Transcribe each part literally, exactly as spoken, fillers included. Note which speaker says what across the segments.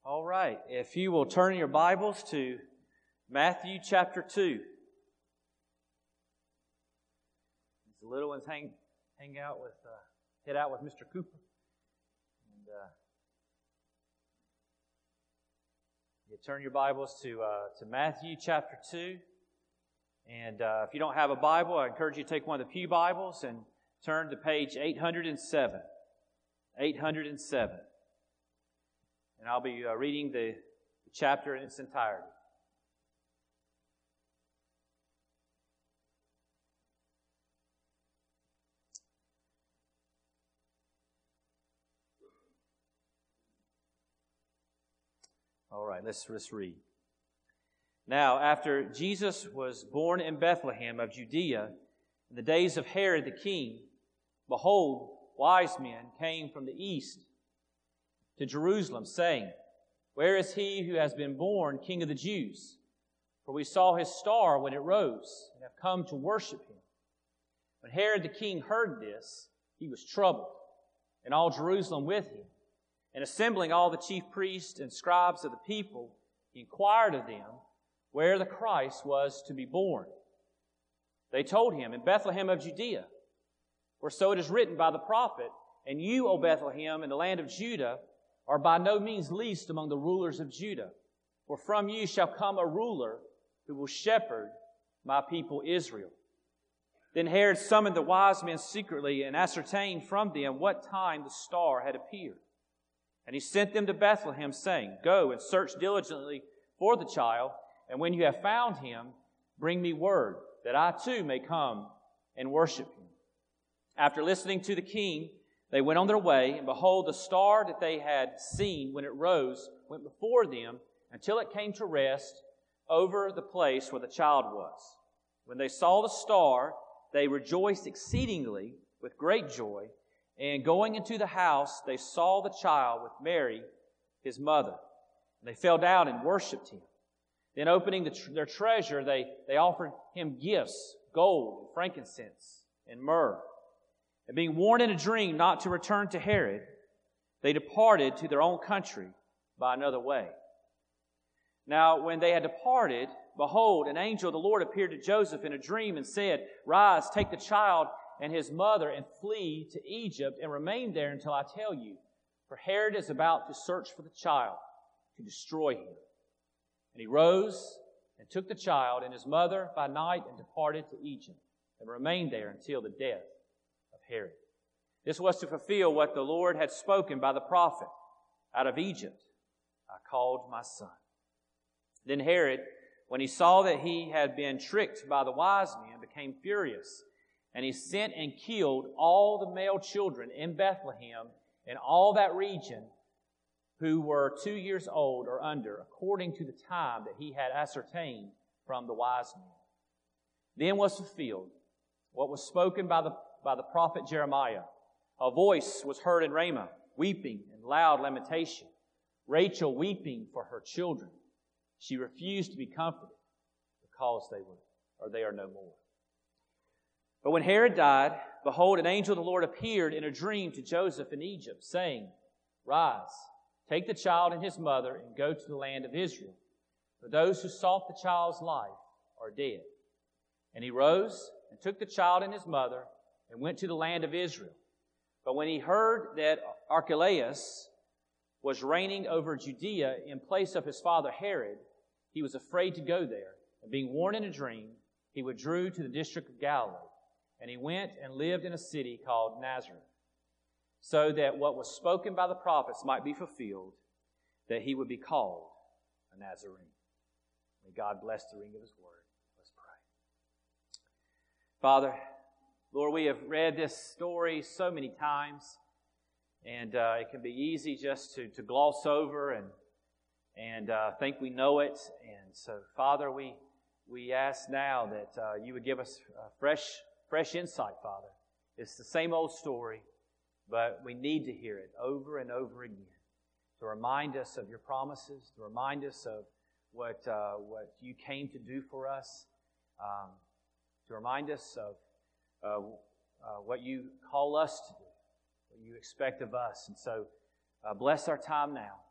Speaker 1: All right, if you will turn your Bibles to Matthew chapter two. The little ones hang hang out with, uh, head out with Mister Cooper. And uh, you turn your Bibles to uh, to Matthew chapter two. And uh, if you don't have a Bible, I encourage you to take one of the pew Bibles and turn to page eight hundred seven. eight hundred seven. And I'll be uh, reading the, the chapter in its entirety. All right, let's, let's read. Now, after Jesus was born in Bethlehem of Judea, in the days of Herod the king, behold, wise men came from the east to Jerusalem, saying, Where is he who has been born King of the Jews? For we saw his star when it rose, and have come to worship him. When Herod the king heard this, he was troubled, and all Jerusalem with him. And assembling all the chief priests and scribes of the people, he inquired of them where the Christ was to be born. They told him, In Bethlehem of Judea, for so it is written by the prophet, And you, O Bethlehem, in the land of Judah, are by no means least among the rulers of Judah. For from you shall come a ruler who will shepherd my people Israel. Then Herod summoned the wise men secretly and ascertained from them what time the star had appeared. And he sent them to Bethlehem, saying, Go and search diligently for the child, and when you have found him, bring me word, that I too may come and worship him. After listening to the king, they went on their way, and behold, the star that they had seen when it rose went before them until it came to rest over the place where the child was. When they saw the star, they rejoiced exceedingly with great joy. And going into the house, they saw the child with Mary, his mother. And they fell down and worshipped him. Then opening the tr- their treasure, they, they offered him gifts, gold, and frankincense, and myrrh. And being warned in a dream not to return to Herod, they departed to their own country by another way. Now, when they had departed, behold, an angel of the Lord appeared to Joseph in a dream and said, Rise, take the child and his mother and flee to Egypt and remain there until I tell you. For Herod is about to search for the child to destroy him. And he rose and took the child and his mother by night and departed to Egypt and remained there until the death of Herod. This was to fulfill what the Lord had spoken by the prophet. Out of Egypt I called my son. Then Herod, when he saw that he had been tricked by the wise men, became furious. And he sent and killed all the male children in Bethlehem and all that region who were two years old or under, according to the time that he had ascertained from the wise men. Then was fulfilled what was spoken by the, by the prophet Jeremiah. A voice was heard in Ramah, weeping and loud lamentation, Rachel weeping for her children. She refused to be comforted because they were, or they are no more. But when Herod died, behold, an angel of the Lord appeared in a dream to Joseph in Egypt, saying, Rise, take the child and his mother, and go to the land of Israel. For those who sought the child's life are dead. And he rose and took the child and his mother, and went to the land of Israel. But when he heard that Archelaus was reigning over Judea in place of his father Herod, he was afraid to go there. And being warned in a dream, he withdrew to the district of Galilee. And he went and lived in a city called Nazareth, so that what was spoken by the prophets might be fulfilled, that he would be called a Nazarene. May God bless the reading of his word. Let's pray. Father, Lord, we have read this story so many times, and uh, it can be easy just to, to gloss over and and uh, think we know it. And so, Father, we we ask now that uh, you would give us uh, fresh fresh insight, Father. It's the same old story, but we need to hear it over and over again to remind us of your promises, to remind us of what uh, what you came to do for us, um, to remind us of uh, uh, what you call us to do, what you expect of us. And so uh, bless our time now. And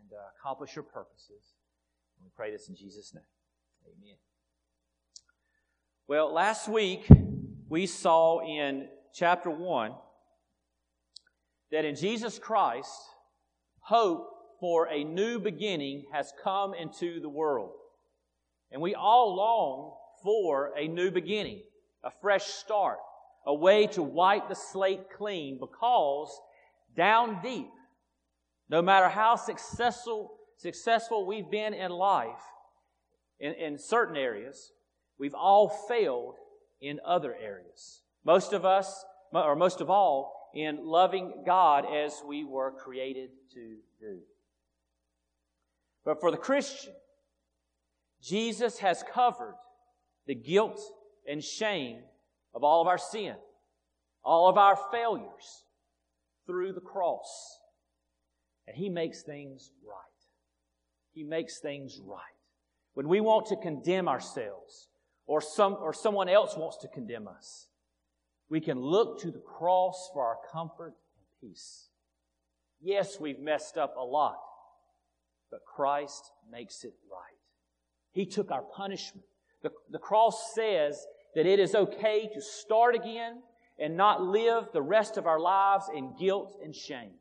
Speaker 1: uh, accomplish your purposes. And we pray this in Jesus' name. Amen. Well, last week we saw in chapter one that in Jesus Christ, hope for a new beginning has come into the world. And we all long for a new beginning, a fresh start, a way to wipe the slate clean, because down deep, no matter how successful, successful we've been in life, in, in certain areas, we've all failed in other areas. Most of us, or most of all, in loving God as we were created to do. But for the Christian, Jesus has covered the guilt and shame of all of our sin, all of our failures through the cross. And He makes things right. He makes things right. When we want to condemn ourselves, or some or someone else wants to condemn us, we can look to the cross for our comfort and peace. Yes, we've messed up a lot, but Christ makes it right. He took our punishment. The, the cross says that it is okay to start again and not live the rest of our lives in guilt and shame.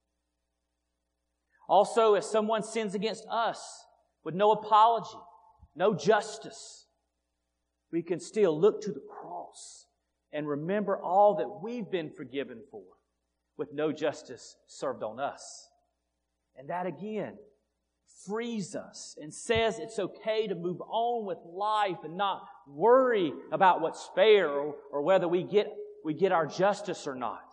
Speaker 1: Also, if someone sins against us with no apology, no justice, we can still look to the cross and remember all that we've been forgiven for, with no justice served on us. And that again frees us and says it's okay to move on with life and not worry about what's fair or, or whether we get, we get our justice or not.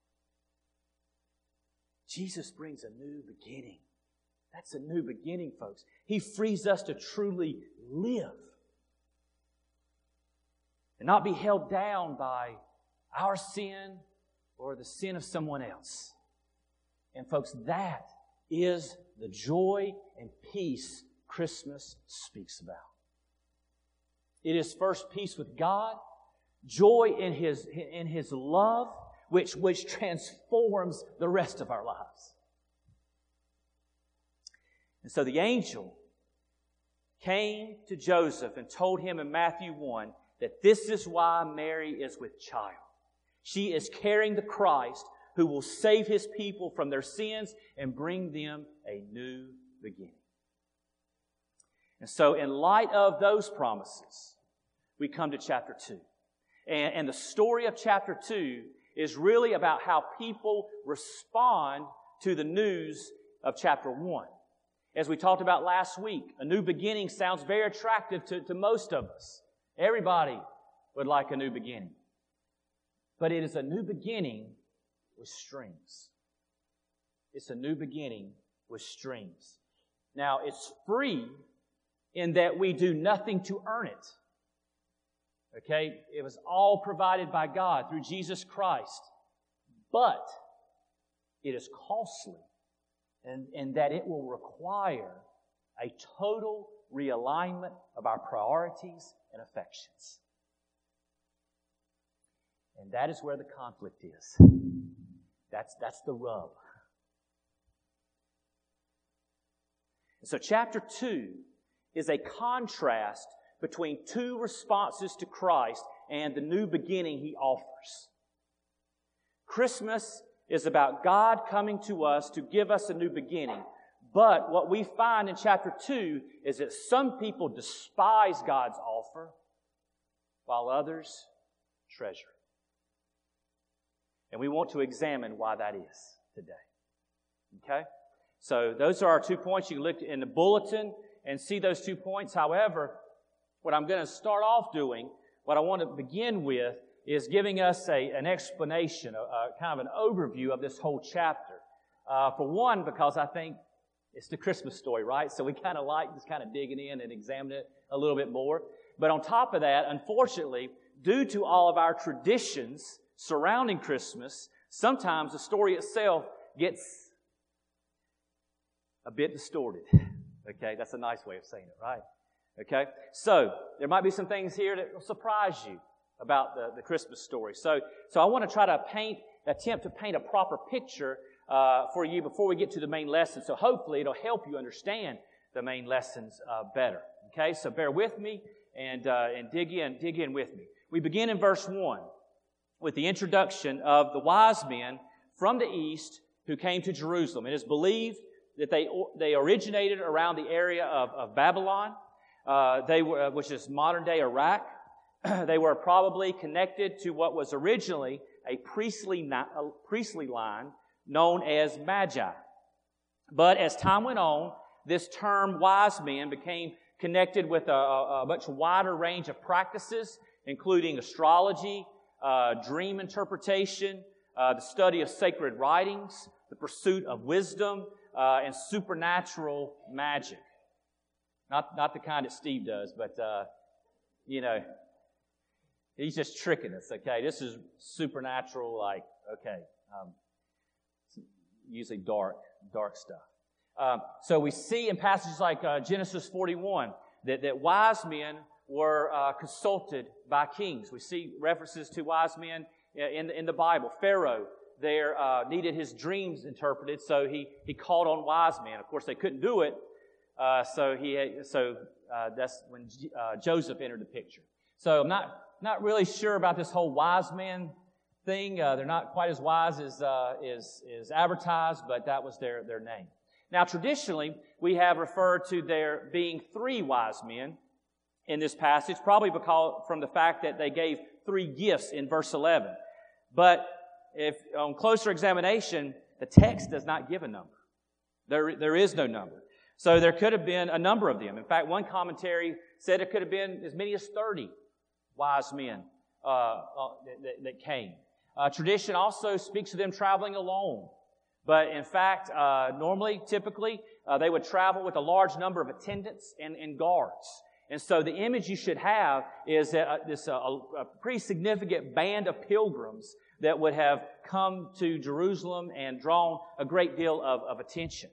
Speaker 1: Jesus brings a new beginning. That's a new beginning, folks. He frees us to truly live and not be held down by our sin or the sin of someone else. And folks, that is the joy and peace Christmas speaks about. It is first peace with God, joy in His, in His love, which, which transforms the rest of our lives. And so the angel came to Joseph and told him in Matthew one that this is why Mary is with child. She is carrying the Christ who will save His people from their sins and bring them a new beginning. And so in light of those promises, we come to chapter two. And, and the story of chapter two is really about how people respond to the news of chapter one. As we talked about last week, a new beginning sounds very attractive to, to most of us. Everybody would like a new beginning. But it is a new beginning with strings. It's a new beginning with strings. Now, it's free in that we do nothing to earn it. Okay? It was all provided by God through Jesus Christ. But it is costly in, in that it will require a total realignment of our priorities and affections. And that is where the conflict is. That's, that's the rub. So chapter two is a contrast between two responses to Christ and the new beginning He offers. Christmas is about God coming to us to give us a new beginning. But what we find in chapter two is that some people despise God's offer while others treasure it. And we want to examine why that is today. Okay? So those are our two points. You can look in the bulletin and see those two points. However, what I'm going to start off doing, what I want to begin with, is giving us a, an explanation, a, a kind of an overview of this whole chapter. Uh, for one, because I think it's the Christmas story, right? So we kind of like just kind of digging in and examining it a little bit more. But on top of that, unfortunately, due to all of our traditions surrounding Christmas, sometimes the story itself gets a bit distorted. Okay, that's a nice way of saying it, right? Okay, so there might be some things here that will surprise you about the, the Christmas story. So, so I want to try to paint, attempt to paint a proper picture uh, for you before we get to the main lesson. So hopefully it'll help you understand the main lessons uh, better. Okay, so bear with me and uh, and dig in, dig in with me. We begin in verse one with the introduction of the wise men from the east who came to Jerusalem. It is believed that they they originated around the area of, of Babylon, uh, they were, which is modern-day Iraq. They were probably connected to what was originally a priestly, a priestly line known as Magi. But as time went on, this term wise men became connected with a, a much wider range of practices, including astrology, uh, dream interpretation, uh, the study of sacred writings, the pursuit of wisdom, uh, and supernatural magic. Not, not the kind that Steve does, but, uh, you know, he's just tricking us, okay? This is supernatural, like, okay, um, usually dark, dark stuff. Um, so we see in passages like uh, Genesis forty-one that, that wise men were uh, consulted by kings. We see references to wise men in, in the Bible. Pharaoh there uh, needed his dreams interpreted, so he, he called on wise men. Of course, they couldn't do it, uh, so he so uh, that's when G, uh, Joseph entered the picture. So I'm not not really sure about this whole wise man thing. Uh, they're not quite as wise as uh, is is advertised, but that was their their name. Now, traditionally, we have referred to there being three wise men in this passage, probably because from the fact that they gave three gifts in verse eleven. But if on closer examination, the text does not give a number. There, there is no number. So there could have been a number of them. In fact, one commentary said it could have been as many as thirty wise men uh, uh, that, that came. Uh, tradition also speaks of them traveling alone. But in fact, uh, normally, typically, uh, they would travel with a large number of attendants and, and guards. And so the image you should have is that, uh, this uh, a pretty significant band of pilgrims that would have come to Jerusalem and drawn a great deal of, of attention.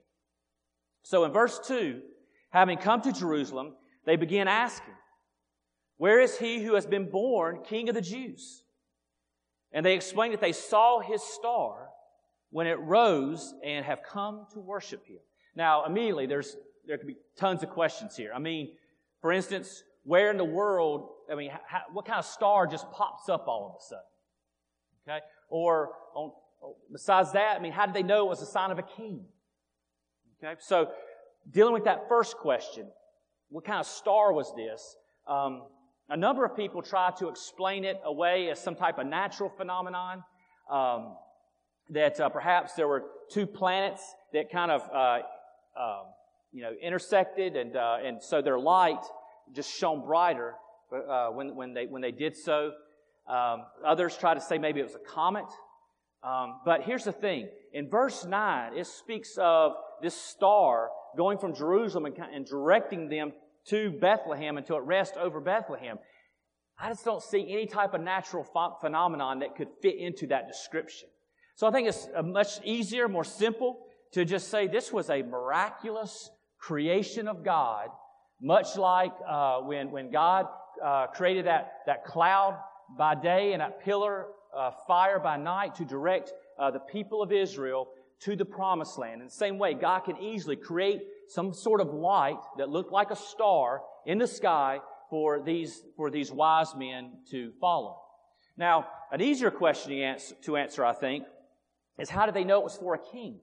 Speaker 1: So in verse two, having come to Jerusalem, they begin asking, "Where is he who has been born King of the Jews?" And they explain that they saw his star when it rose and have come to worship him. Now, immediately, there's there could be tons of questions here. I mean, for instance, where in the world, I mean, how, what kind of star just pops up all of a sudden? Okay? Or, on, besides that, I mean, how did they know it was a sign of a king? Okay? So, dealing with that first question, what kind of star was this? Um, a number of people try to explain it away as some type of natural phenomenon. Um, that uh, perhaps there were two planets that kind of, uh, uh, you know, intersected, and uh, and so their light just shone brighter uh, when when they when they did so. Um, others try to say maybe it was a comet. Um, but here's the thing: in verse nine, it speaks of this star going from Jerusalem and, and directing them to Bethlehem until it rests over Bethlehem. I just don't see any type of natural ph- phenomenon that could fit into that description. So I think it's much easier, more simple to just say this was a miraculous creation of God, much like uh, when when God uh, created that, that cloud by day and that pillar of fire by night to direct uh, the people of Israel to the promised land. In the same way, God can easily create some sort of light that looked like a star in the sky for these, for these wise men to follow. Now, an easier question to answer, to answer I think, is how did they know it was for a king?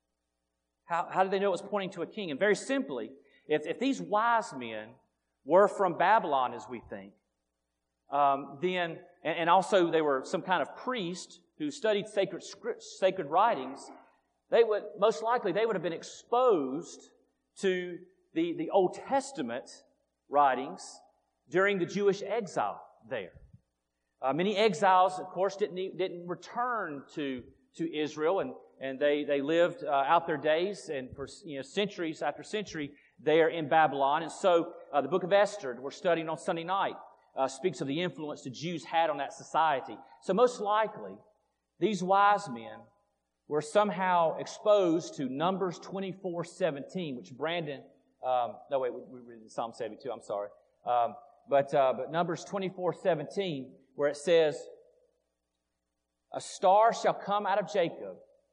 Speaker 1: How, how did they know it was pointing to a king? And very simply, if, if these wise men were from Babylon, as we think, um, then, and, and also they were some kind of priest who studied sacred scripts, sacred writings, they would, most likely, they would have been exposed to the, the Old Testament writings during the Jewish exile there. Uh, many exiles, of course, didn't, didn't return to to Israel, and, and they, they lived uh, out their days, and for you know centuries after century there in Babylon. And so uh, the book of Esther, we're studying on Sunday night, uh, speaks of the influence the Jews had on that society. So most likely, these wise men were somehow exposed to Numbers twenty-four seventeen, which Brandon, um, no wait, we read in Psalm seventy-two, I'm sorry. Um, but, uh, but Numbers twenty-four seventeen, where it says, "A star shall come out of Jacob,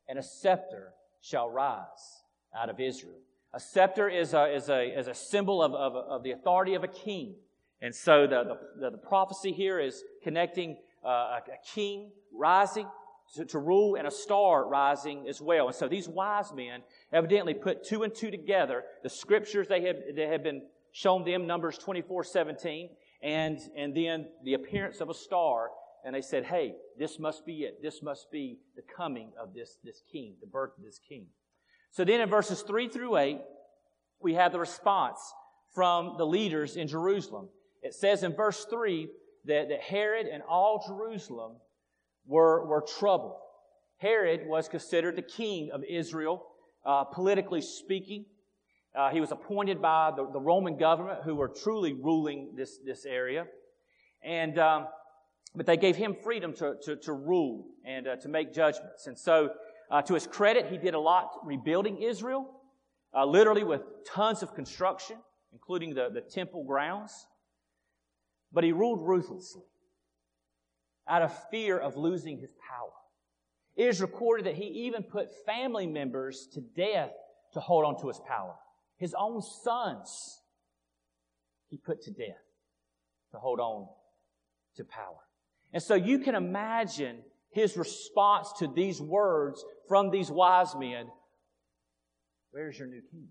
Speaker 1: and a scepter shall rise out of Israel. A scepter is a, is a, is a symbol of, of, of the authority of a king. And so the, the, the prophecy here is connecting uh, a, a king rising to, to rule and a star rising as well. And so these wise men evidently put two and two together, the scriptures they had, they had been shown them, Numbers twenty-four seventeen, and, and then the appearance of a star. And they said, hey, this must be it. This must be the coming of this, this king, the birth of this king. So then in verses three through eight, we have the response from the leaders in Jerusalem. It says in verse three that, that Herod and all Jerusalem were, were troubled. Herod was considered the king of Israel, uh, politically speaking. Uh, he was appointed by the, the Roman government who were truly ruling this, this area. And... Um, But they gave him freedom to, to, to rule and uh, to make judgments. And so, uh, to his credit, he did a lot rebuilding Israel, uh, literally with tons of construction, including the, the temple grounds. But he ruled ruthlessly out of fear of losing his power. It is recorded that he even put family members to death to hold on to his power. His own sons he put to death to hold on to power. And so you can imagine his response to these words from these wise men. Where's your new king?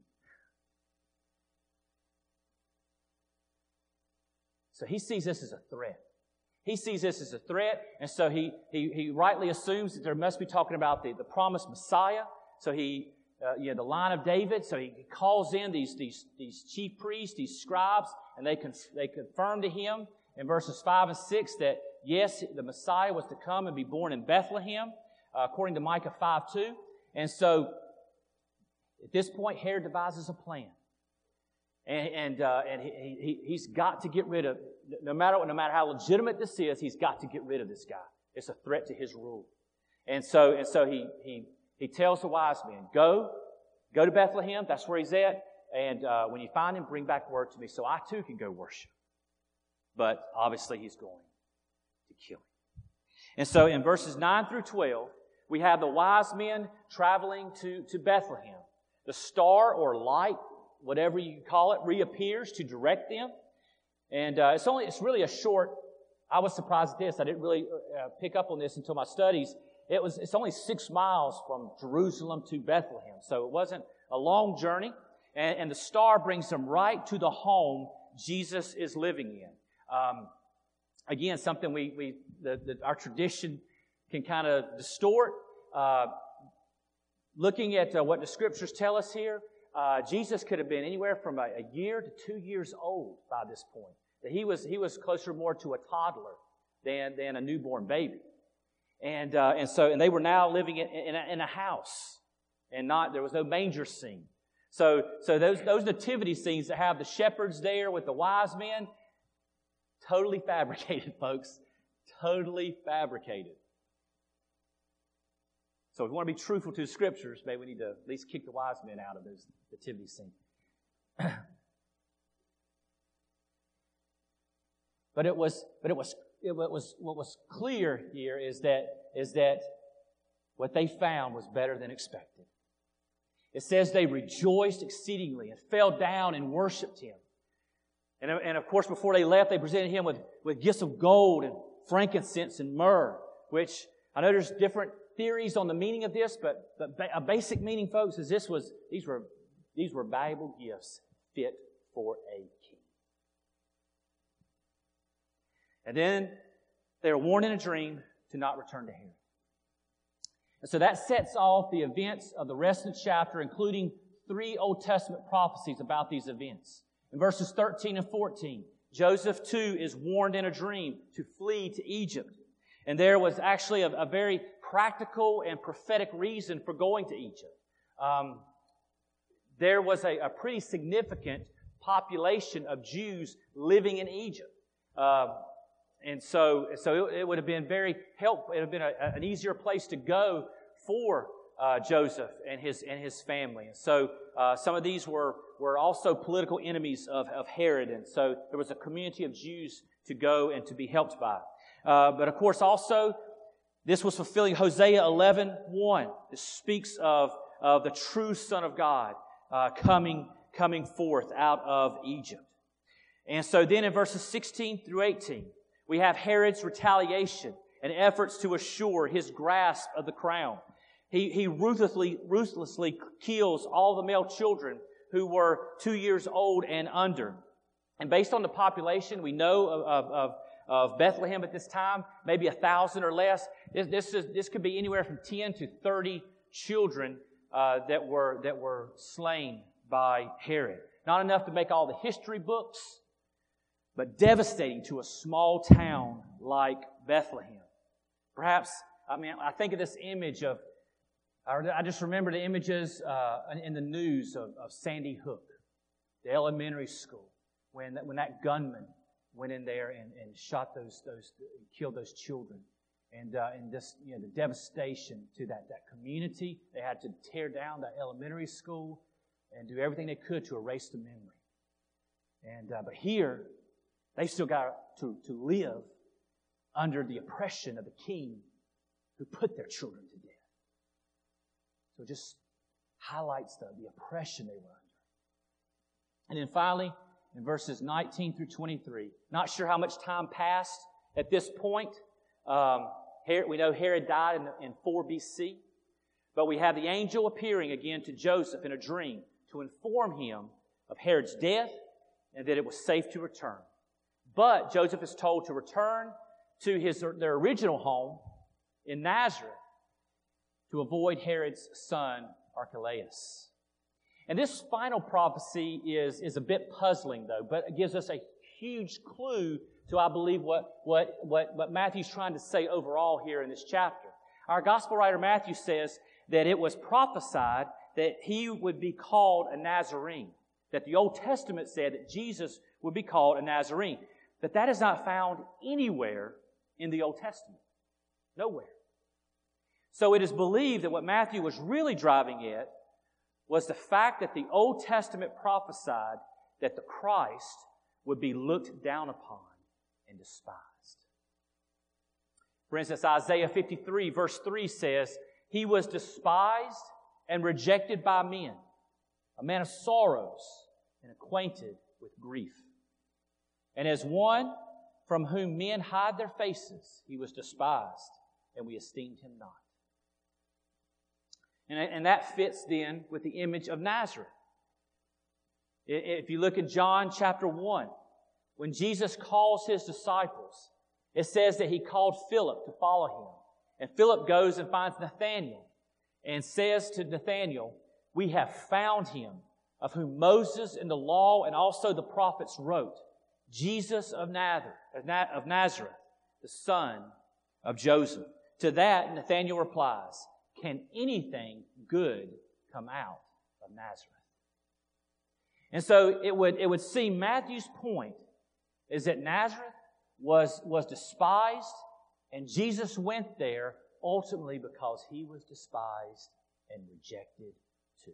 Speaker 1: So he sees this as a threat. He sees this as a threat, and so he he, he rightly assumes that there must be talking about the, the promised Messiah. So he, uh, you know, the line of David. So he calls in these these these chief priests, these scribes, and they con- they confirm to him in verses five and six that yes, the Messiah was to come and be born in Bethlehem, uh, according to Micah five two. And so, at this point, Herod devises a plan. And and, uh, and he, he, he's got to get rid of, no matter, no matter how legitimate this is, he's got to get rid of this guy. It's a threat to his rule. And so, and so he, he, he tells the wise men, go, go to Bethlehem, that's where he's at, and uh, when you find him, bring back word to me so I too can go worship. But obviously he's going to kill him. And so in verses nine through twelve, we have the wise men traveling to, to Bethlehem. The star or light, whatever you call it, reappears to direct them. And uh, it's only it's really a short, I was surprised at this. I didn't really uh, pick up on this until my studies. It was It's only six miles from Jerusalem to Bethlehem. So it wasn't a long journey. And, and the star brings them right to the home Jesus is living in. Um, again, something we, we the, the, our tradition can kind of distort. Uh, looking at uh, what the Scriptures tell us here, uh, Jesus could have been anywhere from a, a year to two years old by this point. That he was he was closer more to a toddler than than a newborn baby, and uh, and so and they were now living in, in, a, in a house, and not there was no manger scene. So so those those nativity scenes that have the shepherds there with the wise men. Totally fabricated, folks. Totally fabricated. So if we want to be truthful to the Scriptures, maybe we need to at least kick the wise men out of those nativity scenes. But it was, but it was, it was, what was clear here is that is that what they found was better than expected. It says they rejoiced exceedingly and fell down and worshipped Him. And, and of course, before they left, they presented Him with, with gifts of gold and frankincense and myrrh, which I know there's different theories on the meaning of this, but, but a basic meaning, folks, is this was these were these were valuable gifts fit for a king. And then they were warned in a dream to not return to Herod. And so that sets off the events of the rest of the chapter, including three Old Testament prophecies about these events. In verses thirteen and fourteen, Joseph too is warned in a dream to flee to Egypt. And there was actually a, a very practical and prophetic reason for going to Egypt. Um, there was a, a pretty significant population of Jews living in Egypt. Uh, and so, so it, it would have been very helpful. It would have been a, an easier place to go for uh, Joseph and his and his family. And so uh, some of these were, were also political enemies of, of Herod. And so there was a community of Jews to go and to be helped by. Uh, but of course also, This was fulfilling Hosea eleven one. This speaks of, of the true Son of God uh, coming, coming forth out of Egypt. And so then in verses sixteen through eighteen, we have Herod's retaliation and efforts to assure his grasp of the crown. He, he ruthlessly, ruthlessly kills all the male children who were two years old and under. And based on the population we know of, of, of, of Bethlehem at this time, maybe a thousand or less, this, this, is, this could be anywhere from ten to thirty children uh, that were, that were slain by Herod. Not enough to make all the history books, but devastating to a small town like Bethlehem. Perhaps, I mean, I think of this image of, I just remember the images uh, in the news of, of Sandy Hook, the elementary school, when when that gunman went in there and, and shot those those killed those children, and uh, and this you know the devastation to that that community. They had to tear down that elementary school and do everything they could to erase the memory. And uh, but here, they still got to to live under the oppression of the king who put their children to death. So it just highlights the, the oppression they were under. And then finally, in verses nineteen through twenty-three, not sure how much time passed at this point. Um, Herod, we know Herod died in, in four B C, but we have the angel appearing again to Joseph in a dream to inform him of Herod's death and that it was safe to return. But Joseph is told to return to his their original home in Nazareth to avoid Herod's son Archelaus. And this final prophecy is, is a bit puzzling, though, but it gives us a huge clue to, I believe, what, what, what, what Matthew's trying to say overall here in this chapter. Our gospel writer Matthew says that it was prophesied that he would be called a Nazarene, that the Old Testament said that Jesus would be called a Nazarene. But that is not found anywhere in the Old Testament. Nowhere. So it is believed that what Matthew was really driving at was the fact that the Old Testament prophesied that the Christ would be looked down upon and despised. For instance, Isaiah fifty-three verse three says, "He was despised and rejected by men, a man of sorrows and acquainted with grief. And as one from whom men hide their faces, he was despised, and we esteemed him not." And, and that fits then with the image of Nazareth. If you look at John chapter one, when Jesus calls his disciples, it says that he called Philip to follow him. And Philip goes and finds Nathanael and says to Nathanael, "We have found him, of whom Moses in the law and also the prophets wrote, Jesus of Nazareth, of Nazareth, the son of Joseph." To that, Nathanael replies, "Can anything good come out of Nazareth?" And so it would, it would seem Matthew's point is that Nazareth was, was despised, and Jesus went there ultimately because he was despised and rejected too.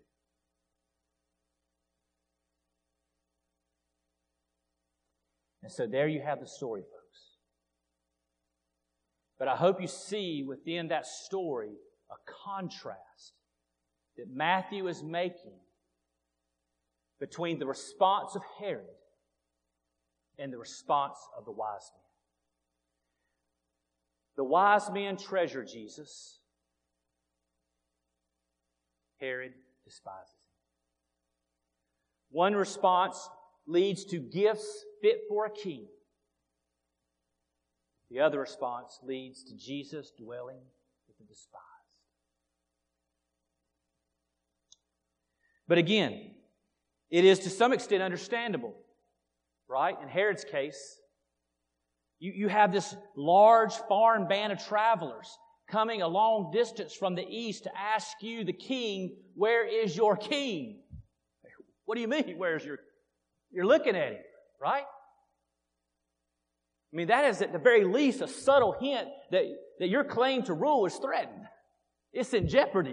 Speaker 1: And so there you have the story, folks. But I hope you see within that story a contrast that Matthew is making between the response of Herod and the response of the wise men. The wise men treasure Jesus. Herod despises him. One response leads to gifts fit for a king. The other response leads to Jesus dwelling with the despised. But again, it is to some extent understandable, right? In Herod's case, you, you have this large foreign band of travelers coming a long distance from the east to ask you, the king, where is your king? What do you mean, where's your... You're looking at him, right? I mean, that is at the very least a subtle hint that, that your claim to rule is threatened. It's in jeopardy.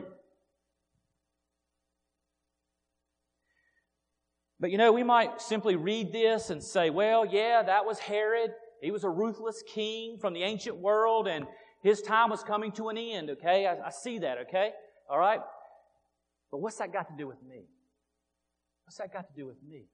Speaker 1: But you know, we might simply read this and say, well, yeah, that was Herod. He was a ruthless king from the ancient world, and, His time was coming to an end, okay? I, I see that, okay? All right? But what's that got to do with me? What's that got to do with me?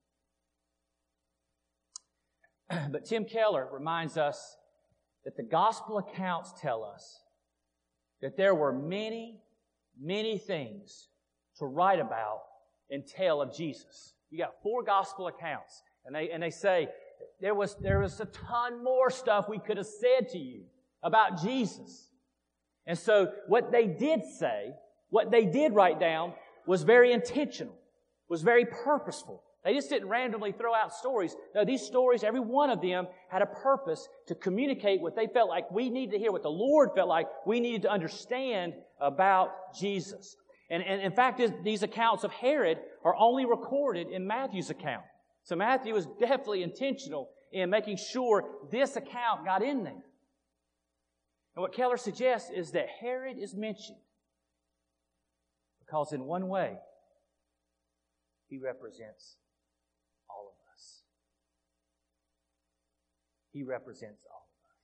Speaker 1: But Tim Keller reminds us that the gospel accounts tell us that there were many, many things to write about and tell of Jesus. You got four gospel accounts, and they and they say there was there was a ton more stuff we could have said to you about Jesus. And so what they did say, what they did write down, was very intentional, was very purposeful. They just didn't randomly throw out stories. No, these stories, every one of them, had a purpose to communicate what they felt like we needed to hear, what the Lord felt like we needed to understand about Jesus. And, and in fact, this, these accounts of Herod are only recorded in Matthew's account. So Matthew was definitely intentional in making sure this account got in there. And what Keller suggests is that Herod is mentioned because in one way, he represents all of us. He represents all of us.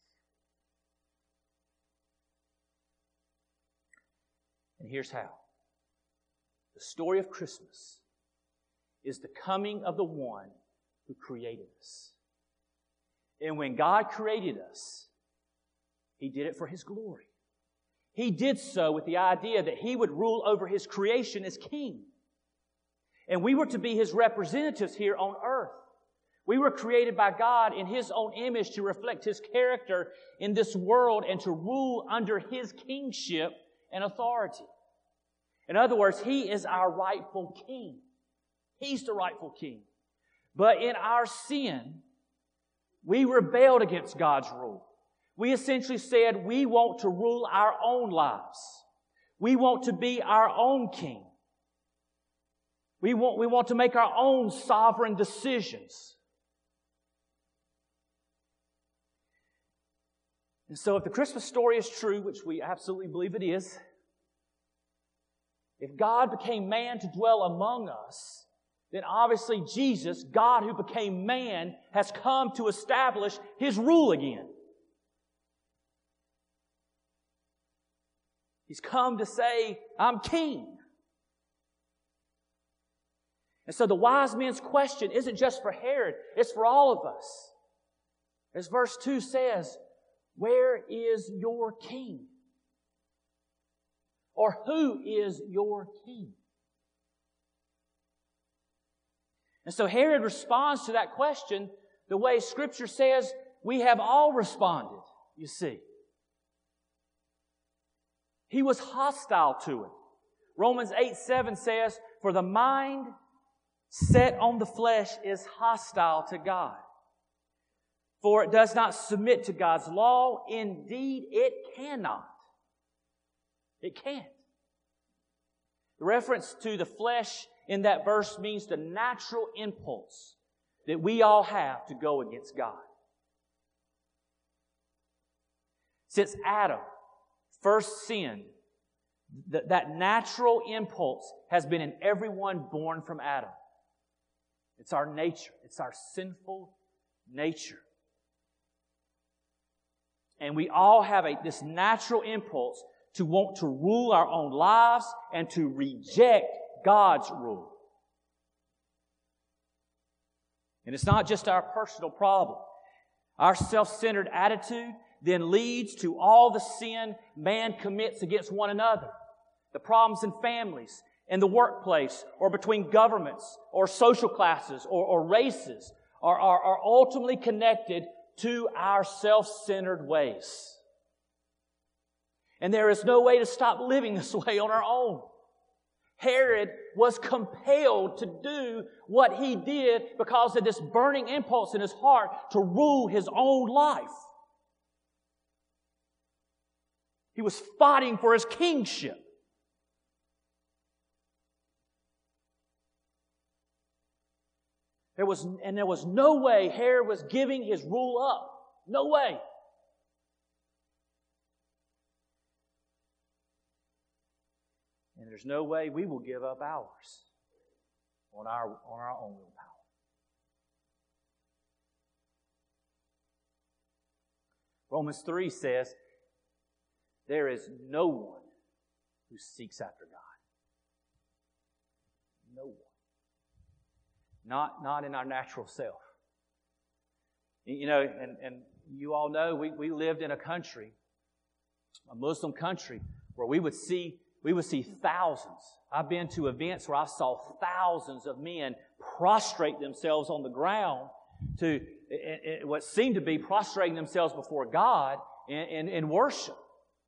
Speaker 1: And here's how. The story of Christmas is the coming of the one who created us. And when God created us, He did it for His glory. He did so with the idea that He would rule over His creation as king. And we were to be His representatives here on earth. We were created by God in His own image to reflect His character in this world and to rule under His kingship and authority. In other words, He is our rightful king. He's the rightful king. But in our sin, we rebelled against God's rule. We essentially said we want to rule our own lives. We want to be our own king. We want, we want to make our own sovereign decisions. And so if the Christmas story is true, which we absolutely believe it is, if God became man to dwell among us, then obviously Jesus, God who became man, has come to establish His rule again. He's come to say, I'm king. And so the wise men's question isn't just for Herod, it's for all of us. As verse two says, where is your king? Or who is your king? And so Herod responds to that question the way Scripture says we have all responded, you see. He was hostile to it. Romans eight seven says, for the mind set on the flesh is hostile to God. For it does not submit to God's law. Indeed, it cannot. It can't. The reference to the flesh in that verse means the natural impulse that we all have to go against God. Since Adam first sinned, th- that natural impulse has been in everyone born from Adam. It's our nature. It's our sinful nature. And we all have a, this natural impulse to want to rule our own lives and to reject God's rule. And it's not just our personal problem. Our self-centered attitude then leads to all the sin man commits against one another. The problems in families, in the workplace, or between governments, or social classes, or, or races, are, are, are ultimately connected to our self-centered ways. And there is no way to stop living this way on our own. Herod was compelled to do what he did because of this burning impulse in his heart to rule his own life. He was fighting for his kingship. There was, and there was no way Herod was giving his rule up. No way. And there's no way we will give up ours on our, on our own willpower. Romans three says, there is no one who seeks after God. No one. Not, not in our natural self. You know, and, and you all know we, we lived in a country, a Muslim country, where we would see we would see thousands. I've been to events where I saw thousands of men prostrate themselves on the ground to in, in what seemed to be prostrating themselves before God in, in, in worship.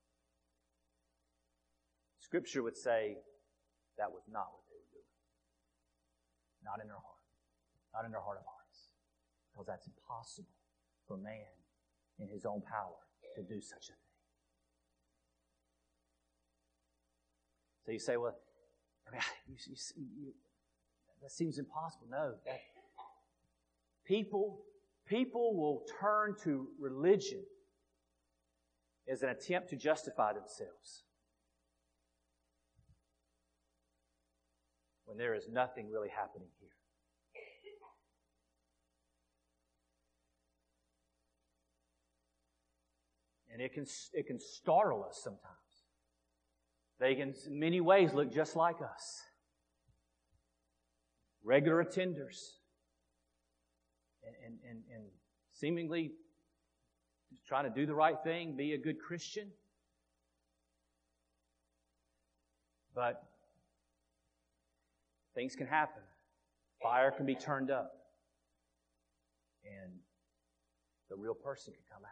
Speaker 1: Scripture would say that was not what they were doing. Not in their heart. Not in their heart of hearts. Because that's impossible for man in his own power to do such a thing. So you say, well, I mean, you, you, you, that seems impossible. No. That, people, people will turn to religion as an attempt to justify themselves when there is nothing really happening here. And it can, it can startle us sometimes. They can, in many ways, look just like us. Regular attenders. And, and, and, and seemingly trying to do the right thing, be a good Christian. But things can happen. Fire can be turned up. And the real person can come out.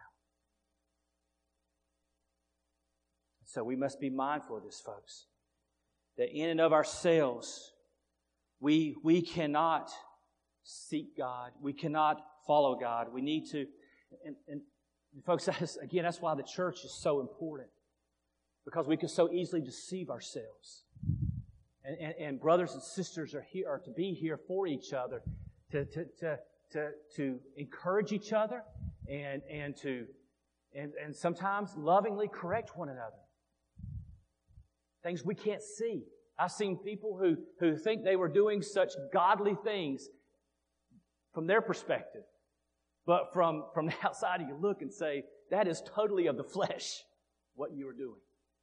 Speaker 1: So we must be mindful of this, folks. That in and of ourselves, we, we cannot seek God. We cannot follow God. We need to, and, and folks, that's, again, that's why the church is so important. Because we can so easily deceive ourselves. And, and, and brothers and sisters are here are to be here for each other, to, to, to, to, to encourage each other, and, and to and, and sometimes lovingly correct one another. Things we can't see. I've seen people who, who think they were doing such godly things from their perspective. But from, from the outside you look and say, that is totally of the flesh, what you are doing.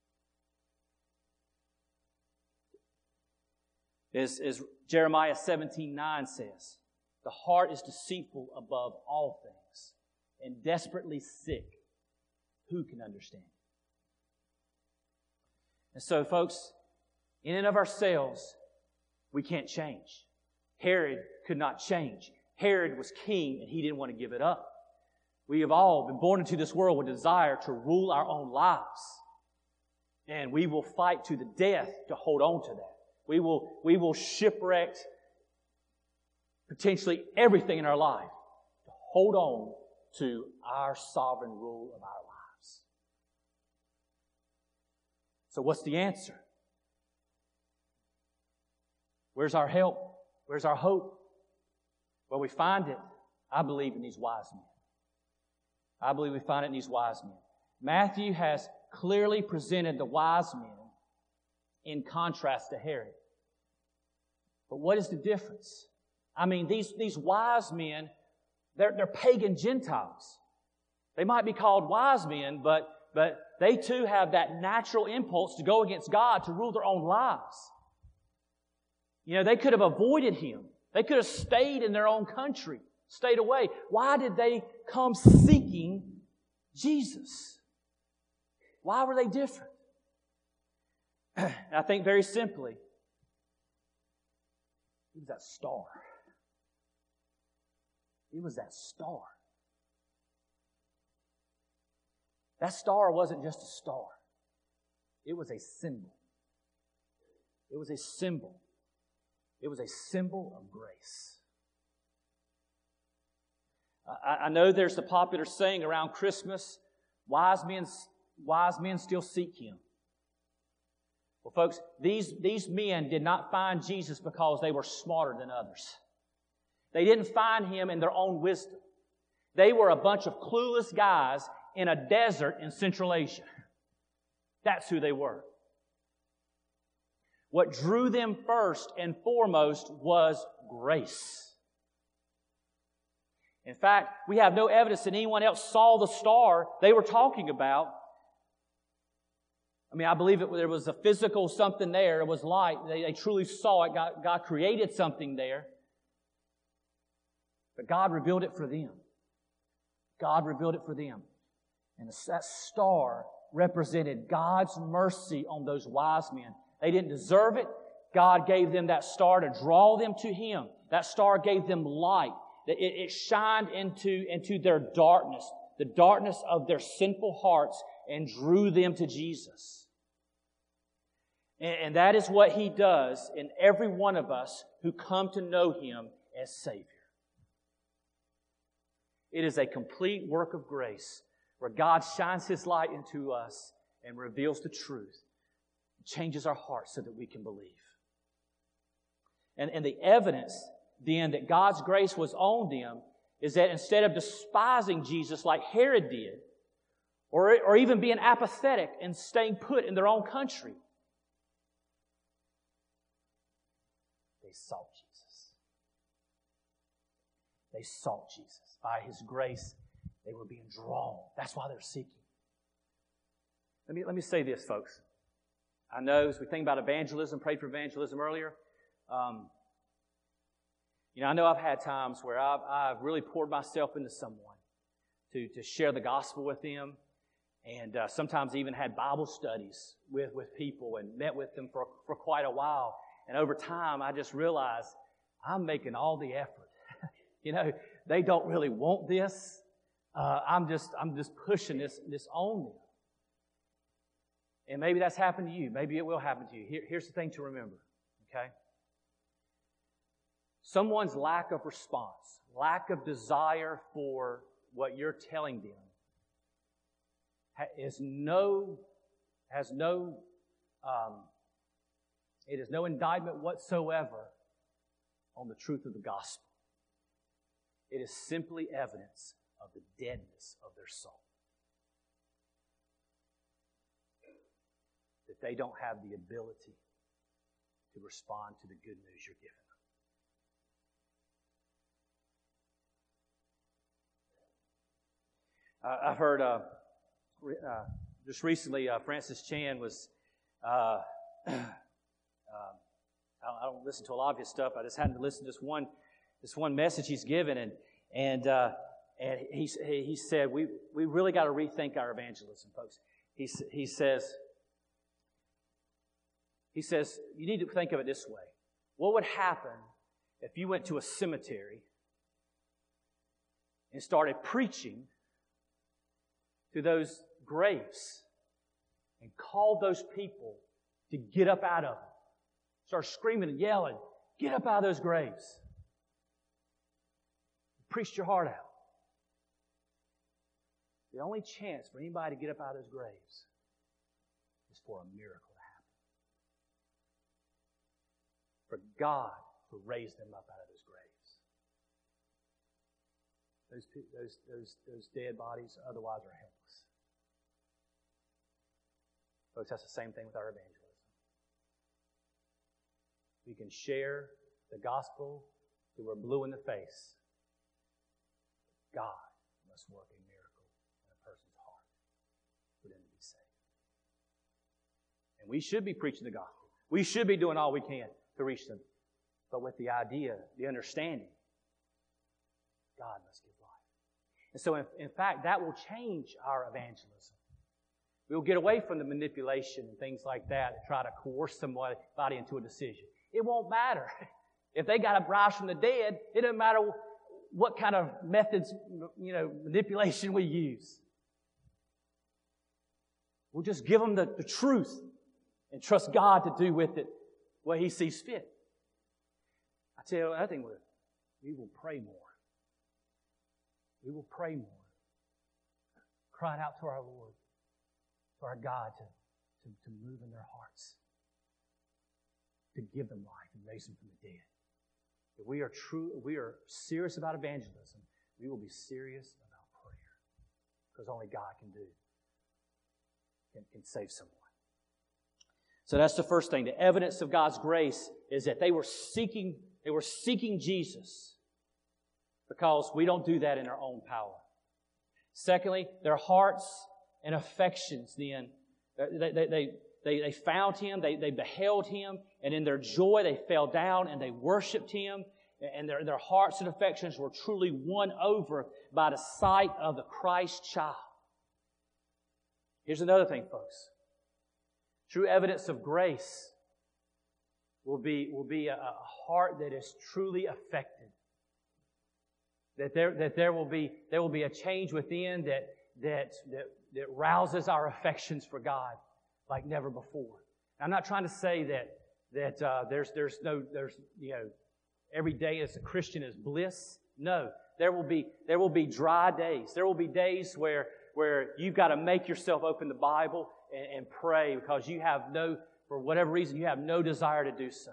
Speaker 1: As, as Jeremiah seventeen nine says, the heart is deceitful above all things and desperately sick. Who can understand? And so, folks, in and of ourselves, we can't change. Herod could not change. Herod was king, and he didn't want to give it up. We have all been born into this world with a desire to rule our own lives. And we will fight to the death to hold on to that. We will, we will shipwreck potentially everything in our life to hold on to our sovereign rule of our lives. So what's the answer? Where's our help? Where's our hope? Well, we find it, I believe, in these wise men. I believe we find it in these wise men. Matthew has clearly presented the wise men in contrast to Herod. But what is the difference? I mean, these, these wise men, they're, they're pagan Gentiles. They might be called wise men, but, but they too have that natural impulse to go against God, to rule their own lives. You know, they could have avoided Him. They could have stayed in their own country, stayed away. Why did they come seeking Jesus? Why were they different? I think very simply, it was that star. It was that star. That star wasn't just a star. It was a symbol. It was a symbol. It was a symbol of grace. I, I know there's the popular saying around Christmas, wise men, wise men still seek Him. Well, folks, these, these men did not find Jesus because they were smarter than others. They didn't find Him in their own wisdom. They were a bunch of clueless guys in a desert in Central Asia. That's who they were. What drew them first and foremost was grace. In fact, we have no evidence that anyone else saw the star they were talking about I mean, I believe it, there was a physical something there. It was light. They, they truly saw it. God, God created something there. But God revealed it for them. God revealed it for them. And that star represented God's mercy on those wise men. They didn't deserve it. God gave them that star to draw them to Him. That star gave them light. It, it shined into, into their darkness, the darkness of their sinful hearts, and drew them to Jesus. And, and that is what He does in every one of us who come to know Him as Savior. It is a complete work of grace where God shines His light into us and reveals the truth, changes our hearts so that we can believe. And, and the evidence then that God's grace was on them is that instead of despising Jesus like Herod did, or, or even being apathetic and staying put in their own country, they sought Jesus. They sought Jesus. By His grace, they were being drawn. That's why they're seeking. Let me, let me say this, folks. I know as we think about evangelism, prayed for evangelism earlier, um, you know, I know I've had times where I've, I've really poured myself into someone to, to share the gospel with them, and uh, sometimes even had Bible studies with, with people and met with them for, for quite a while. And over time, I just realized I'm making all the effort. You know, they don't really want this. Uh, I'm just I'm just pushing this, this on them. And maybe that's happened to you. Maybe it will happen to you. Here, here's the thing to remember, okay? Someone's lack of response, lack of desire for what you're telling them is no, has no, um, it is no indictment whatsoever on the truth of the gospel. It is simply evidence of the deadness of their soul. That they don't have the ability to respond to the good news you're giving them. Uh, I've heard uh, re- uh, just recently uh, Francis Chan was, uh, uh, I don't listen to a lot of his stuff. I just happened to listen to this one This one message he's given, and and uh, and he he said we we really got to rethink our evangelism, folks. He he says he says you need to think of it this way: what would happen if you went to a cemetery and started preaching to those graves and called those people to get up out of them, start screaming and yelling, "Get up out of those graves!" Preached your heart out. The only chance for anybody to get up out of those graves is for a miracle to happen. For God to raise them up out of those graves. Those, those, those, those dead bodies otherwise are helpless. Folks, that's the same thing with our evangelism. We can share the gospel till we're blue in the face. God must work a miracle in a person's heart for them to be saved. And we should be preaching the gospel. We should be doing all we can to reach them. But with the idea, the understanding, God must give life. And so, in, in fact, that will change our evangelism. We'll get away from the manipulation and things like that and try to coerce somebody into a decision. It won't matter. If they got to rise from the dead, it doesn't matter what kind of methods, you know, manipulation we use. We'll just give them the, the truth and trust God to do with it what He sees fit. I tell you, I think we will pray more. We will pray more. Crying out to our Lord, to our God to, to, to move in their hearts, to give them life and raise them from the dead. If we are true, if we are serious about evangelism, we will be serious about prayer. Because only God can do, can, can save someone. So that's the first thing. The evidence of God's grace is that they were seeking, they were seeking Jesus. Because we don't do that in our own power. Secondly, their hearts and affections then They, they, they, they, they found Him, they, they beheld Him, and in their joy they fell down and they worshiped Him, and their, their hearts and affections were truly won over by the sight of the Christ child. Here's another thing, folks. True evidence of grace will be, will be a, a heart that is truly affected. That there, that there will be, there will be a change within that, that, that, that rouses our affections for God like never before. I'm not trying to say that, that uh, there's, there's no, there's, you know, every day as a Christian is bliss. No, there will be, there will be dry days. There will be days where, where you've got to make yourself open the Bible and, and pray because you have no, for whatever reason, you have no desire to do so.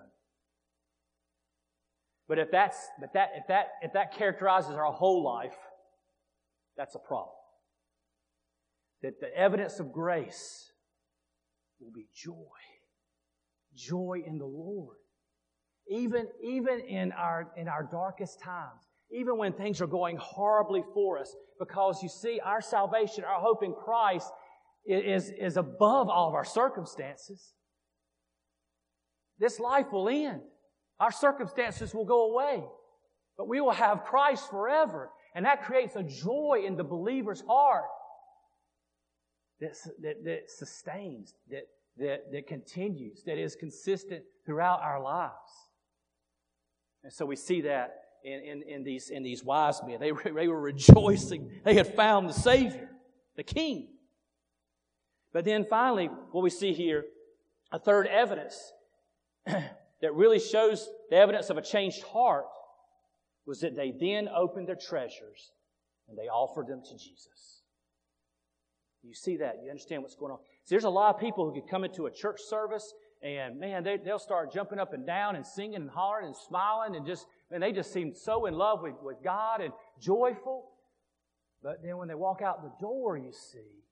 Speaker 1: But if that's, but that, if that, if that characterizes our whole life, that's a problem. That the evidence of grace will be joy. Joy in the Lord. Even, even in our, in our darkest times, even when things are going horribly for us, because you see, our salvation, our hope in Christ is, is above all of our circumstances. This life will end. Our circumstances will go away. But we will have Christ forever. And that creates a joy in the believer's heart that, that, that sustains, that, that, that continues, that is consistent throughout our lives. And so we see that in, in, in, these, in these wise men. They, they were rejoicing. They had found the Savior, the King. But then finally, what we see here, a third evidence that really shows the evidence of a changed heart was that they then opened their treasures and they offered them to Jesus. You see that. You understand what's going on. See, there's a lot of people who could come into a church service and, man, they, they'll start jumping up and down and singing and hollering and smiling and just, man, they just seem so in love with, with God and joyful. But then when they walk out the door, you see,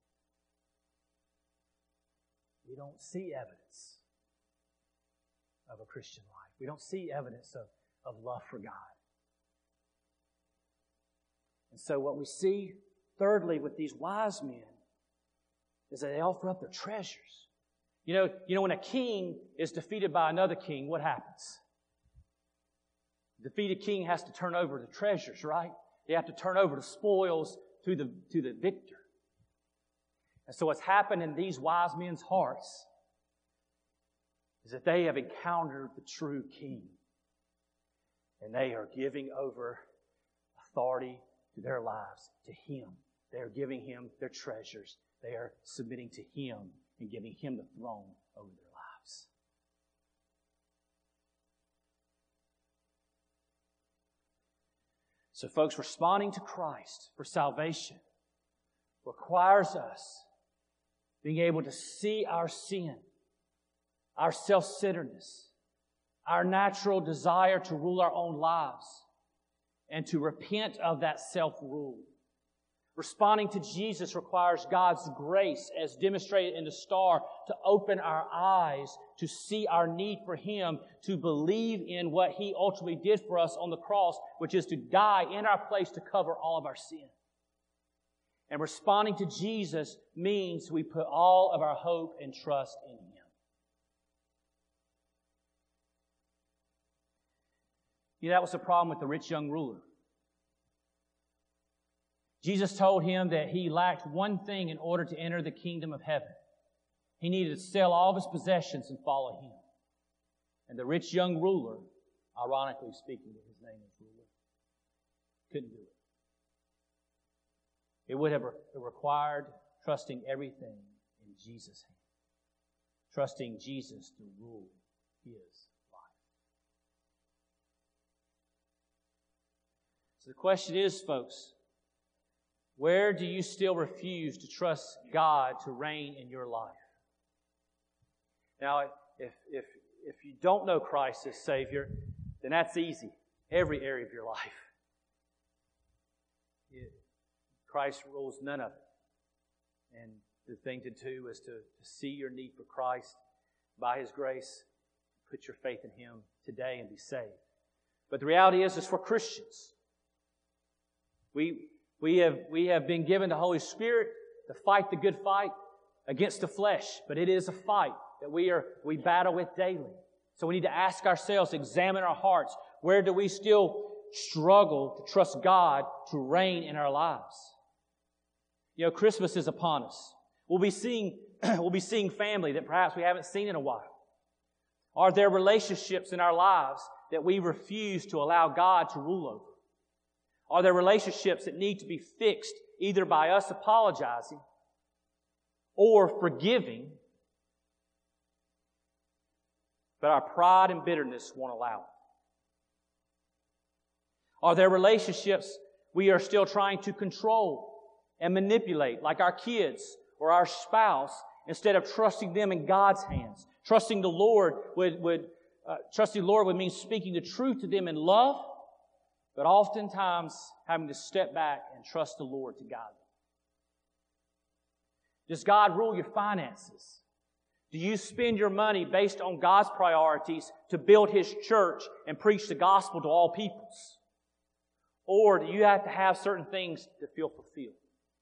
Speaker 1: we don't see evidence of a Christian life. We don't see evidence of, of love for God. And so what we see, thirdly, with these wise men is that they offer up their treasures. You know, you know, when a king is defeated by another king, what happens? The defeated king has to turn over the treasures, right? They have to turn over the spoils to the, to the victor. And so what's happened in these wise men's hearts is that they have encountered the true king. And they are giving over authority to their lives to Him. They are giving Him their treasures. They are submitting to Him and giving Him the throne over their lives. So folks, responding to Christ for salvation requires us being able to see our sin, our self-centeredness, our natural desire to rule our own lives, and to repent of that self-rule. Responding to Jesus requires God's grace, as demonstrated in the star, to open our eyes, to see our need for Him, to believe in what He ultimately did for us on the cross, which is to die in our place to cover all of our sin. And responding to Jesus means we put all of our hope and trust in Him. You know, that was the problem with the rich young ruler. Jesus told him that he lacked one thing in order to enter the kingdom of heaven. He needed to sell all of his possessions and follow Him. And the rich young ruler, ironically speaking, his name is ruler, couldn't do it. It would have required trusting everything in Jesus' hand. Trusting Jesus to rule his life. So the question is, folks, where do you still refuse to trust God to reign in your life? Now, if, if, if you don't know Christ as Savior, then that's easy. Every area of your life. It, Christ rules none of it. And the thing to do is to, to see your need for Christ by His grace, put your faith in Him today and be saved. But the reality is, it's for Christians. We... We have, we have been given the Holy Spirit to fight the good fight against the flesh, but it is a fight that we are we battle with daily. So we need to ask ourselves, examine our hearts. Where do we still struggle to trust God to reign in our lives? You know, Christmas is upon us. We'll be seeing, we'll be seeing family that perhaps we haven't seen in a while. Are there relationships in our lives that we refuse to allow God to rule over? Are there relationships that need to be fixed either by us apologizing or forgiving, but our pride and bitterness won't allow it? Are there relationships we are still trying to control and manipulate, like our kids or our spouse, instead of trusting them in God's hands? Trusting the Lord would, would uh, trusting the Lord would mean speaking the truth to them in love, but oftentimes having to step back and trust the Lord to guide them. Does God rule your finances? Do you spend your money based on God's priorities to build His church and preach the gospel to all peoples? Or do you have to have certain things to feel fulfilled?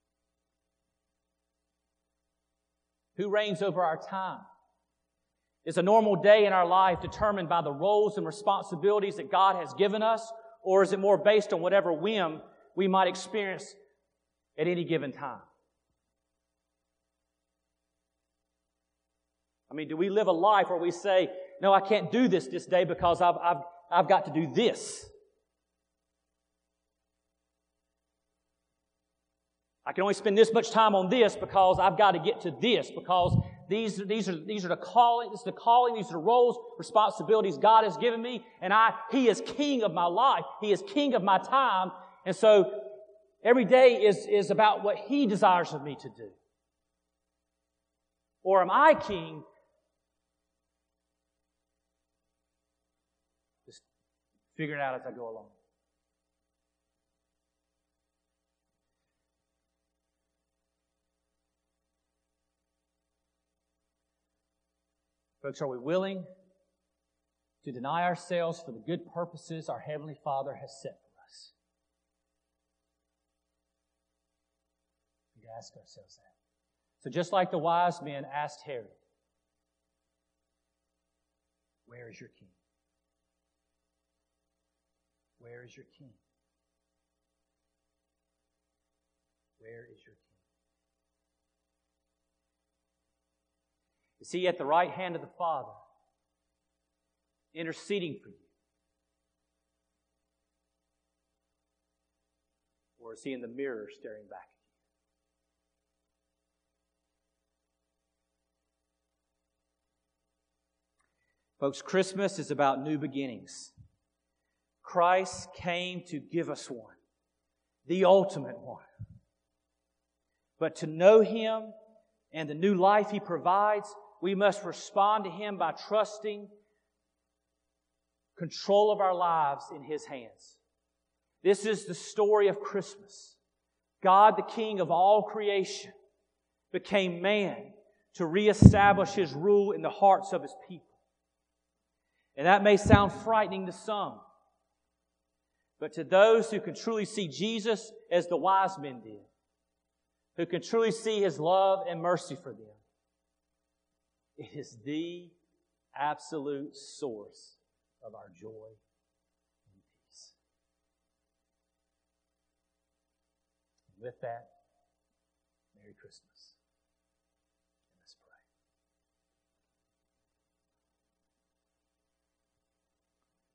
Speaker 1: Who reigns over our time? Is a normal day in our life determined by the roles and responsibilities that God has given us? Or is it more based on whatever whim we might experience at any given time? I mean, do we live a life where we say, no, I can't do this this day because I've, I've, I've got to do this? I can only spend this much time on this because I've got to get to this, because these, these, are, these are the calling, this is the calling, these are the roles, responsibilities God has given me, and I, He is king of my life. He is king of my time, and so every day is, is about what He desires of me to do. Or am I king? Just figure it out as I go along. Folks, are we willing to deny ourselves for the good purposes our Heavenly Father has set for us? We need to ask ourselves that. So just like the wise men asked Herod, where is your king? Where is your king? Where is your king? Is He at the right hand of the Father, interceding for you? Or is He in the mirror staring back at you? Folks, Christmas is about new beginnings. Christ came to give us one, the ultimate one. But to know Him and the new life He provides, we must respond to Him by trusting control of our lives in His hands. This is the story of Christmas. God, the King of all creation, became man to reestablish His rule in the hearts of His people. And that may sound frightening to some, but to those who can truly see Jesus as the wise men did, who can truly see His love and mercy for them, it is the absolute source of our joy and peace. And with that, Merry Christmas.